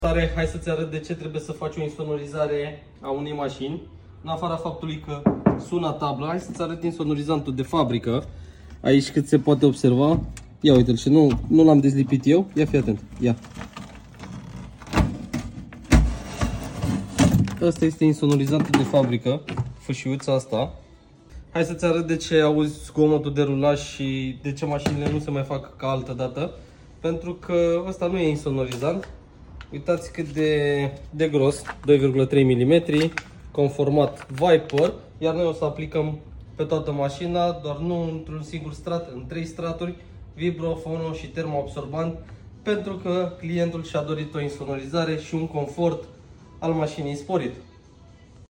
Hai să-ți arăt de ce trebuie să faci o insonorizare a unei mașini. În afara faptului că sună tabla, hai să-ți arăt insonorizantul de fabrică. Aici cât se poate observa. Ia uite-l și nu l-am dezlipit eu. Ia fi atent. Ia. Asta este insonorizantul de fabrică, fâșiuța asta. Hai să-ți arăt de ce auzi zgomotul de rulaj și de ce mașinile nu se mai fac ca altă dată. Pentru că ăsta nu e insonorizant. Uitați cât de gros, 2,3 mm, conformat Viper, iar noi o să aplicăm pe toată mașina, doar nu într-un singur strat, în 3 straturi, vibro, fono și termoabsorbant, pentru că clientul și-a dorit o insonorizare și un confort al mașinii sporit.